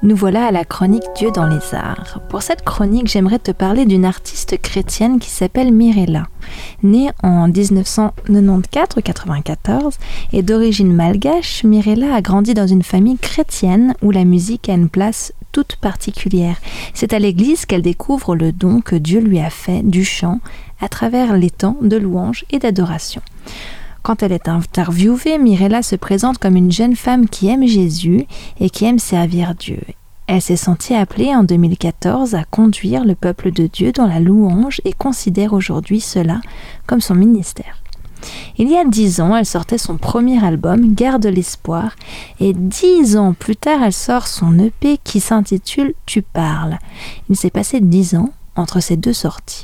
Nous voilà à la chronique Dieu dans les arts. Pour cette chronique, j'aimerais te parler d'une artiste chrétienne qui s'appelle Mirella. Née en dix-neuf cent quatre-vingt-quatorze quatre-vingt-quatorze et d'origine malgache, Mirella a grandi dans une famille chrétienne où la musique a une place toute particulière. C'est à l'église qu'elle découvre le don que Dieu lui a fait du chant à travers les temps de louange et d'adoration. Quand elle est interviewée, Mirella se présente comme une jeune femme qui aime Jésus et qui aime servir Dieu. Elle s'est sentie appelée en deux mille quatorze à conduire le peuple de Dieu dans la louange et considère aujourd'hui cela comme son ministère. Il y a dix ans, elle sortait son premier album, Garde l'espoir, et dix ans plus tard, elle sort son E P qui s'intitule « Tu parles ». Il s'est passé dix ans entre ces deux sorties.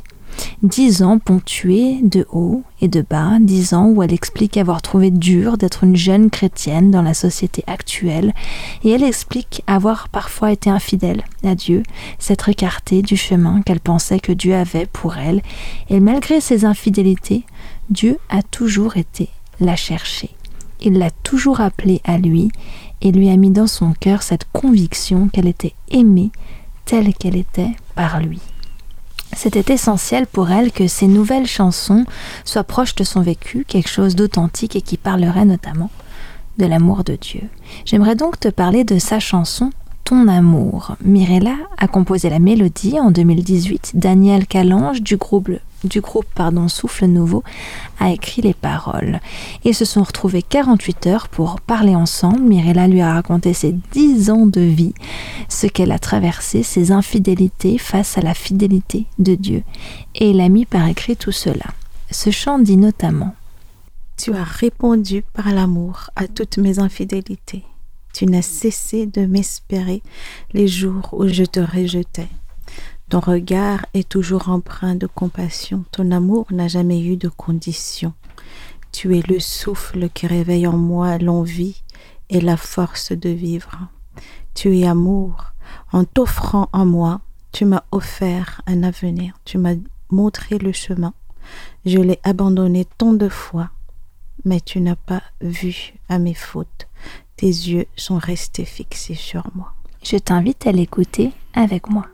Dix ans ponctués de haut et de bas, dix ans où elle explique avoir trouvé dur d'être une jeune chrétienne dans la société actuelle, et elle explique avoir parfois été infidèle à Dieu, s'être écartée du chemin qu'elle pensait que Dieu avait pour elle, et malgré ses infidélités, Dieu a toujours été la chercher. Il l'a toujours appelée à lui et lui a mis dans son cœur cette conviction qu'elle était aimée telle qu'elle était par lui. C'était essentiel pour elle que ces nouvelles chansons soient proches de son vécu, quelque chose d'authentique et qui parlerait notamment de l'amour de Dieu. J'aimerais donc te parler de sa chanson « Ton amour ». Mirella a composé la mélodie en deux mille dix-huit. Daniel Calange du groupe, du groupe pardon, Souffle Nouveau a écrit les paroles. Ils se sont retrouvés quarante-huit heures pour parler ensemble. Mirella lui a raconté ses dix ans de vie, ce qu'elle a traversé, ses infidélités face à la fidélité de Dieu. Et il a mis par écrit tout cela. Ce chant dit notamment « Tu as répondu par l'amour à toutes mes infidélités. Tu n'as cessé de m'espérer les jours où je te rejetais. Ton regard est toujours empreint de compassion. Ton amour n'a jamais eu de condition. Tu es le souffle qui réveille en moi l'envie et la force de vivre. Tu es amour. En t'offrant en moi, tu m'as offert un avenir. Tu m'as montré le chemin. Je l'ai abandonné tant de fois, mais tu n'as pas vu à mes fautes. Tes yeux sont restés fixés sur moi. » Je t'invite à l'écouter avec moi.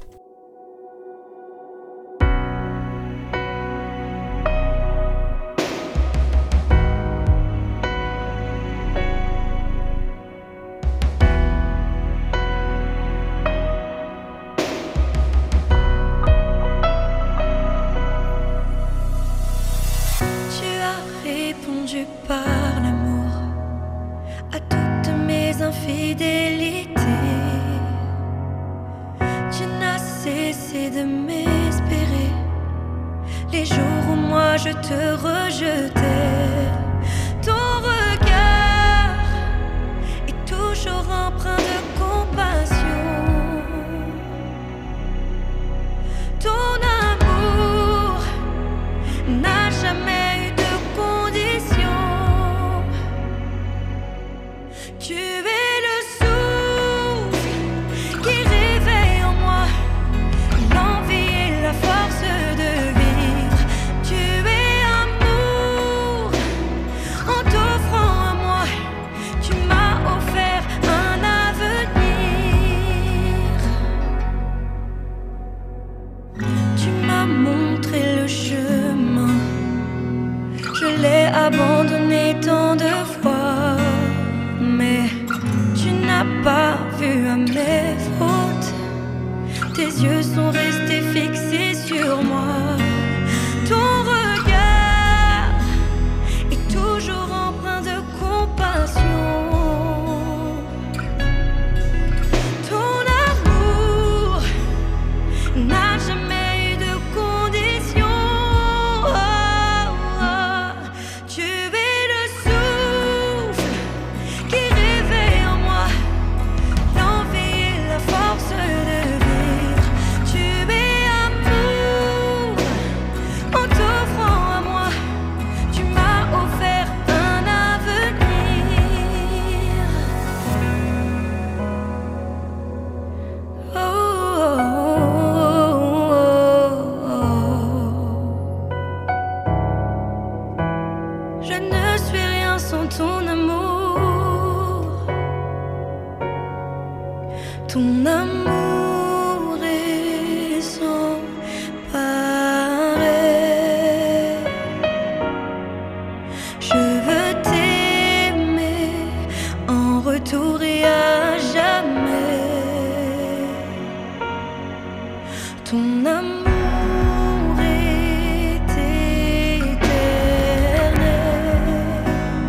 Tu as répondu par l'amour à toutes mes infidélités. Tu n'as cessé de m'espérer les jours où moi je te rejetais. Ton regard est toujours empreint de compassion. Ton amour n'a jamais eu de condition. Tu es le souffle qui réveille en moi l'envie et la force de vivre. Tu es amour, en t'offrant à moi, tu m'as offert un avenir. Tu m'as montré le chemin, je l'ai abandonné tant de fois, mais tu n'as pas vu à mes fautes. Tes yeux sont restés fixés sur moi. Ton regard est toujours empreint de compassion. Ton amour n'a jamais eu de condition. Oh, oh. Tu es le souffle qui réveille en moi l'envie et la force de vivre. Tu es amour, Ton amour est sans pareil. Je veux t'aimer en retour et à jamais. Ton amour est éternel.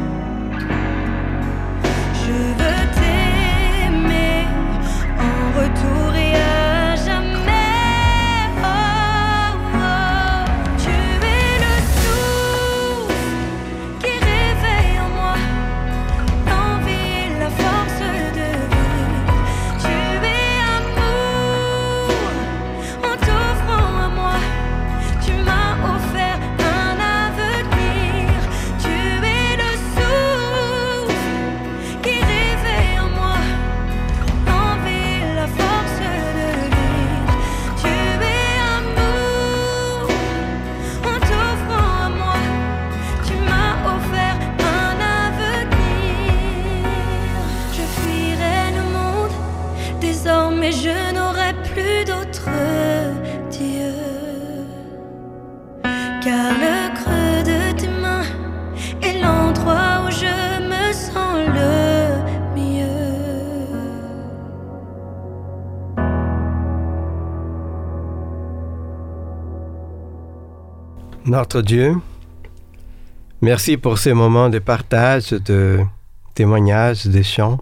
Je veux t'aimer en retour et à jamais. Oh, oh. Tu es le souffle qui réveille en moi l'envie et la force de vivre. Tu es amour en t'offrant à moi. Tu m'as offert un avenir. Tu es le souffle qui réveille en moi l'envie et la force de vivre. Tu es amour en t'offrant à moi. Tu m'as offert un avenir. Je fuirai le monde, désormais je n'aurai plus d'autre Dieu. Car le creux de tes mains est l'endroit où je me sens le mieux. Notre Dieu, merci pour ces moments de partage, de témoignages, de chants.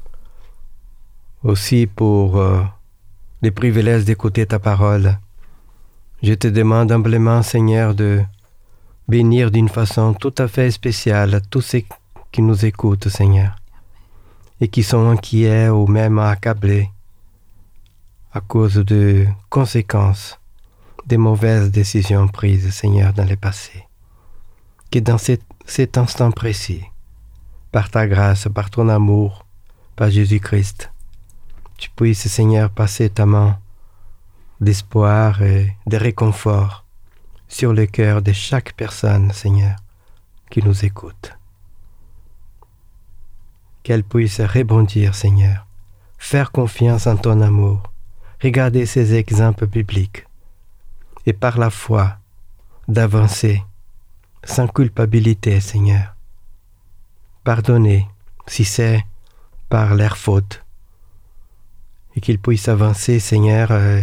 Aussi pour euh, les privilèges d'écouter ta parole. Je te demande humblement, Seigneur, de bénir d'une façon tout à fait spéciale tous ceux qui nous écoutent, Seigneur, et qui sont inquiets ou même accablés à cause de conséquences des mauvaises décisions prises, Seigneur, dans le passé. Que dans cet, cet instant précis, par ta grâce, par ton amour, par Jésus-Christ, tu puisses, Seigneur, passer ta main d'espoir et de réconfort sur le cœur de chaque personne, Seigneur, qui nous écoute. Qu'elle puisse rebondir, Seigneur, faire confiance en ton amour, regarder ces exemples bibliques et par la foi d'avancer sans culpabilité, Seigneur. Pardonner si c'est par leur faute et qu'ils puissent avancer, Seigneur. euh,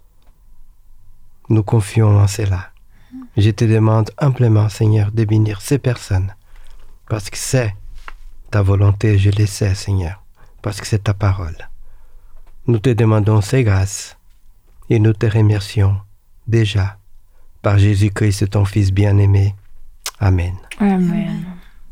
Nous confions en cela. Je te demande humblement, Seigneur, de bénir ces personnes, parce que c'est ta volonté, je le sais, Seigneur, parce que c'est ta parole. Nous te demandons ces grâces et nous te remercions déjà par Jésus-Christ, ton Fils bien-aimé. Amen. Amen.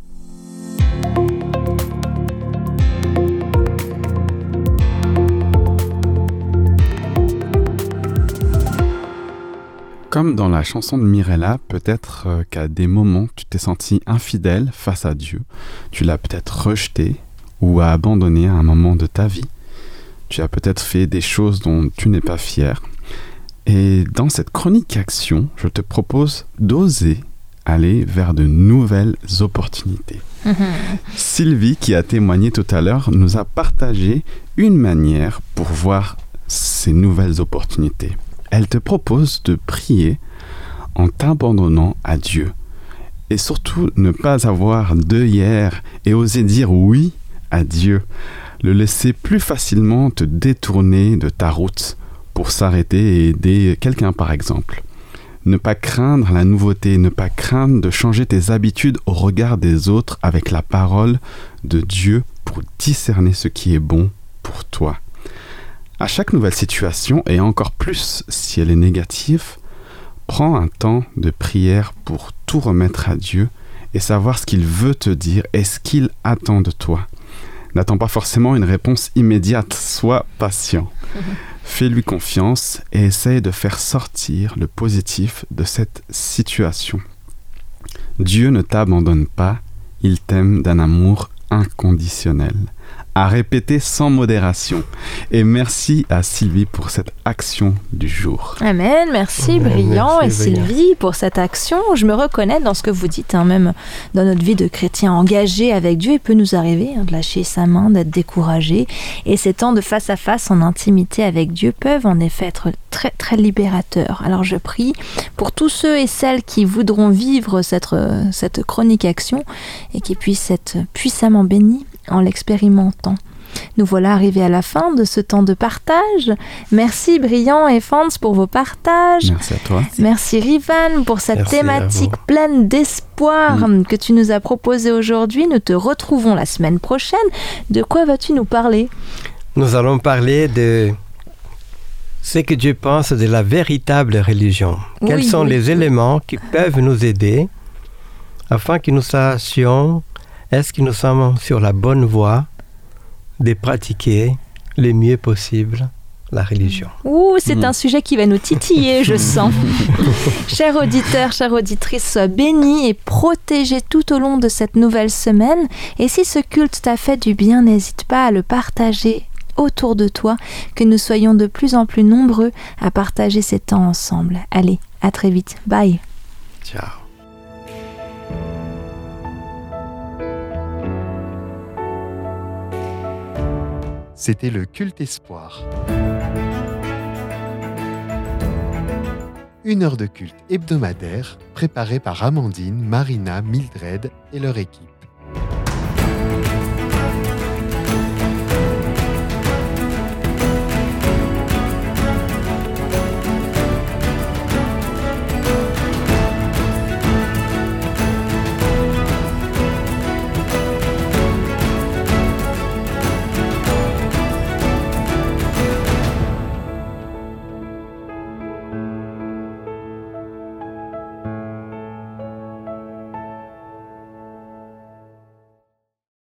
Comme dans la chanson de Mirella, peut-être euh, qu'à des moments, tu t'es senti infidèle face à Dieu. Tu l'as peut-être rejeté ou abandonné à un moment de ta vie. Tu as peut-être fait des choses dont tu n'es pas fier. Et dans cette chronique action, je te propose d'oser aller vers de nouvelles opportunités. Sylvie, qui a témoigné tout à l'heure, nous a partagé une manière pour voir ces nouvelles opportunités. Elle te propose de prier en t'abandonnant à Dieu et surtout ne pas avoir d'œillères et oser dire oui à Dieu, le laisser plus facilement te détourner de ta route pour s'arrêter et aider quelqu'un par exemple. Ne pas craindre la nouveauté, ne pas craindre de changer tes habitudes au regard des autres avec la parole de Dieu pour discerner ce qui est bon pour toi. À chaque nouvelle situation, et encore plus si elle est négative, prends un temps de prière pour tout remettre à Dieu et savoir ce qu'il veut te dire et ce qu'il attend de toi. N'attends pas forcément une réponse immédiate, sois patient. Fais-lui confiance et essaye de faire sortir le positif de cette situation. Dieu ne t'abandonne pas, il t'aime d'un amour inconditionnel. à répéter sans modération. Et merci à Sylvie pour cette action du jour. Amen, merci Amen, Brillant merci, et Brillant. Sylvie pour cette action. Je me reconnais dans ce que vous dites, hein, même dans notre vie de chrétien engagé avec Dieu, il peut nous arriver hein, de lâcher sa main, d'être découragé. Et ces temps de face à face en intimité avec Dieu peuvent en effet être très très libérateurs. Alors je prie pour tous ceux et celles qui voudront vivre cette, cette chronique action et qui puissent être puissamment bénis en l'expérimentant. Nous voilà arrivés à la fin de ce temps de partage. Merci Brillant et Fans pour vos partages. Merci à toi. Merci Rivan pour cette Merci à thématique vous. pleine d'espoir Mm. que tu nous as proposée aujourd'hui. Nous te retrouvons la semaine prochaine. De quoi vas-tu nous parler ? Nous allons parler de ce que Dieu pense de la véritable religion. Quels Oui, sont oui. les éléments qui peuvent nous aider afin que nous sachions est-ce que nous sommes sur la bonne voie de pratiquer le mieux possible la religion. Ouh, c'est Mm. un sujet qui va nous titiller, je sens. Chers auditeurs, chères auditrices, sois bénis et protégés tout au long de cette nouvelle semaine. Et si ce culte t'a fait du bien, n'hésite pas à le partager autour de toi, que nous soyons de plus en plus nombreux à partager ces temps ensemble. Allez, à très vite. Bye. Ciao. C'était le Culte Espoir. Une heure de culte hebdomadaire préparée par Amandine, Marina, Mildred et leur équipe.